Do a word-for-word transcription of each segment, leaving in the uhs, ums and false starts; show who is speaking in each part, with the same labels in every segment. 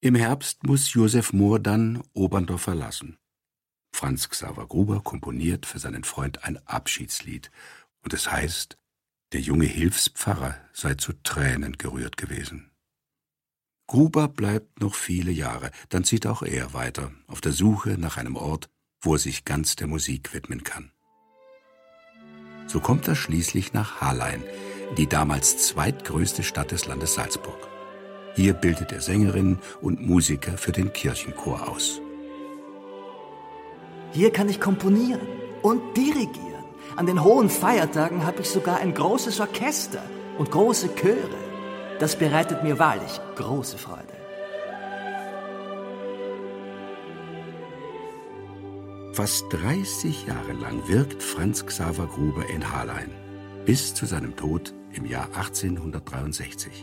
Speaker 1: Im Herbst muss Josef Mohr dann Oberndorf verlassen. Franz Xaver Gruber komponiert für seinen Freund ein Abschiedslied. Und es heißt, der junge Hilfspfarrer sei zu Tränen gerührt gewesen. Gruber bleibt noch viele Jahre, dann zieht auch er weiter, auf der Suche nach einem Ort, wo er sich ganz der Musik widmen kann. So kommt er schließlich nach Hallein, die damals zweitgrößte Stadt des Landes Salzburg. Hier bildet er Sängerinnen und Musiker für den Kirchenchor aus.
Speaker 2: Hier kann ich komponieren und dirigieren. An den hohen Feiertagen habe ich sogar ein großes Orchester und große Chöre. Das bereitet mir wahrlich große Freude.
Speaker 1: Fast dreißig Jahre lang wirkt Franz Xaver Gruber in Hallein, bis zu seinem Tod im Jahr achtzehnhundertdreiundsechzig.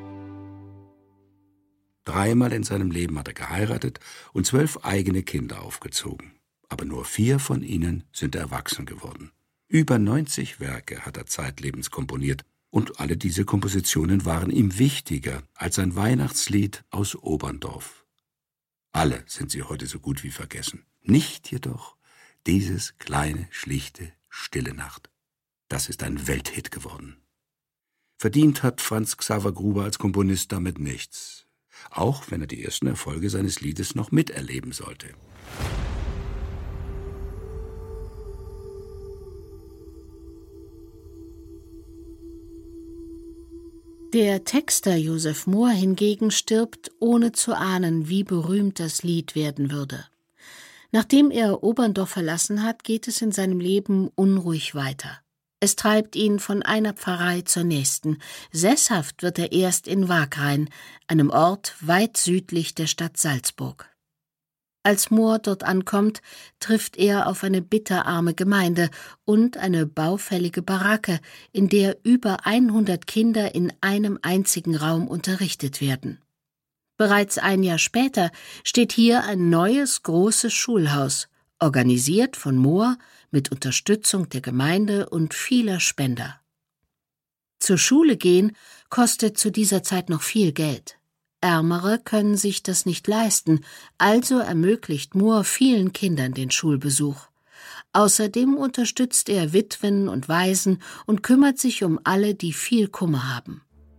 Speaker 1: Dreimal in seinem Leben hat er geheiratet und zwölf eigene Kinder aufgezogen. Aber nur vier von ihnen sind erwachsen geworden. Über neunzig Werke hat er zeitlebens komponiert und alle diese Kompositionen waren ihm wichtiger als ein Weihnachtslied aus Oberndorf. Alle sind sie heute so gut wie vergessen. Nicht jedoch dieses kleine, schlichte, stille Nacht. Das ist ein Welthit geworden. Verdient hat Franz Xaver Gruber als Komponist damit nichts, auch wenn er die ersten Erfolge seines Liedes noch miterleben sollte.
Speaker 3: Der Texter Josef Mohr hingegen stirbt, ohne zu ahnen, wie berühmt das Lied werden würde. Nachdem er Oberndorf verlassen hat, geht es in seinem Leben unruhig weiter. Es treibt ihn von einer Pfarrei zur nächsten. Sesshaft wird er erst in Wagrain, einem Ort weit südlich der Stadt Salzburg. Als Mohr dort ankommt, trifft er auf eine bitterarme Gemeinde und eine baufällige Baracke, in der über hundert Kinder in einem einzigen Raum unterrichtet werden. Bereits ein Jahr später steht hier ein neues, großes Schulhaus, organisiert von Mohr mit Unterstützung der Gemeinde und vieler Spender. Zur Schule gehen kostet zu dieser Zeit noch viel Geld. Ärmere können sich das nicht leisten, also ermöglicht Mohr vielen Kindern den Schulbesuch. Außerdem unterstützt er Witwen und Waisen und kümmert sich um alle, die viel Kummer haben.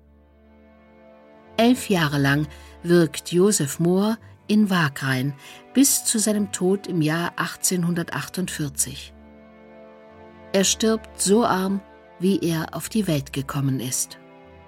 Speaker 3: Elf Jahre lang wirkt Josef Mohr in Wagrain bis zu seinem Tod im Jahr achtzehnhundertachtundvierzig. Er stirbt so arm, wie er auf die Welt gekommen ist.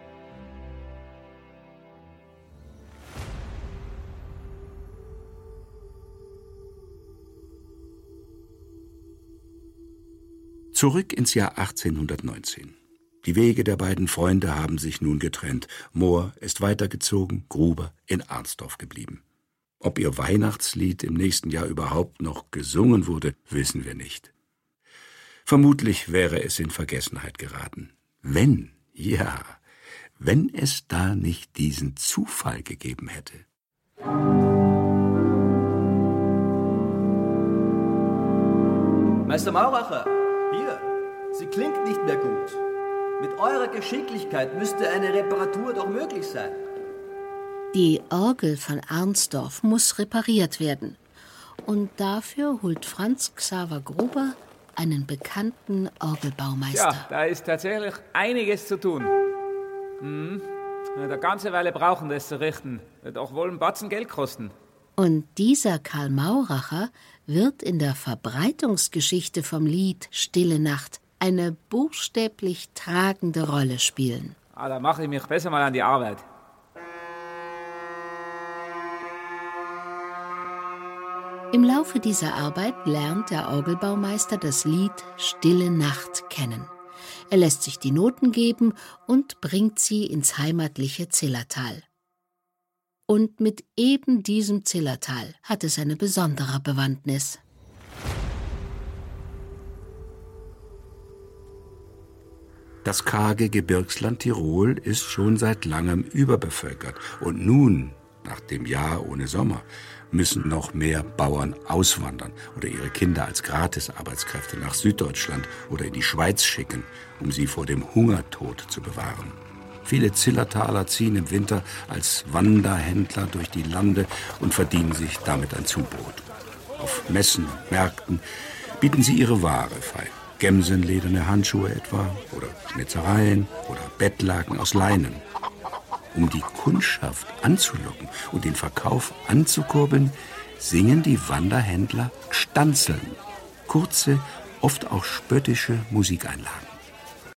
Speaker 1: Zurück ins Jahr achtzehnhundertneunzehn. Die Wege der beiden Freunde haben sich nun getrennt. Mohr ist weitergezogen, Gruber in Arnsdorf geblieben. Ob ihr Weihnachtslied im nächsten Jahr überhaupt noch gesungen wurde, wissen wir nicht. Vermutlich wäre es in Vergessenheit geraten. Wenn, ja, wenn es da nicht diesen Zufall gegeben hätte.
Speaker 2: Meister Mauracher, hier, sie klingt nicht mehr gut. Mit eurer Geschicklichkeit müsste eine Reparatur doch möglich sein.
Speaker 3: Die Orgel von Arnsdorf muss repariert werden. Und dafür holt Franz Xaver Gruber einen bekannten Orgelbaumeister.
Speaker 4: Ja, da ist tatsächlich einiges zu tun. Hm. Eine ganze Weile brauchen, das zu richten. Wird auch wohl ein Batzen Geld kosten.
Speaker 3: Und dieser Karl Mauracher wird in der Verbreitungsgeschichte vom Lied Stille Nacht eine buchstäblich tragende Rolle spielen.
Speaker 4: Ah, da mache ich mich besser mal an die Arbeit.
Speaker 3: Im Laufe dieser Arbeit lernt der Orgelbaumeister das Lied Stille Nacht kennen. Er lässt sich die Noten geben und bringt sie ins heimatliche Zillertal. Und mit eben diesem Zillertal hat es eine besondere Bewandtnis.
Speaker 1: Das karge Gebirgsland Tirol ist schon seit langem überbevölkert. Und nun, nach dem Jahr ohne Sommer, müssen noch mehr Bauern auswandern oder ihre Kinder als Gratisarbeitskräfte nach Süddeutschland oder in die Schweiz schicken, um sie vor dem Hungertod zu bewahren. Viele Zillertaler ziehen im Winter als Wanderhändler durch die Lande und verdienen sich damit ein Zubrot. Auf Messen und Märkten bieten sie ihre Ware frei. Gemsenlederne Handschuhe etwa oder Schnitzereien oder Bettlaken aus Leinen. Um die Kundschaft anzulocken und den Verkauf anzukurbeln, singen die Wanderhändler Stanzeln, kurze, oft auch spöttische Musikeinlagen.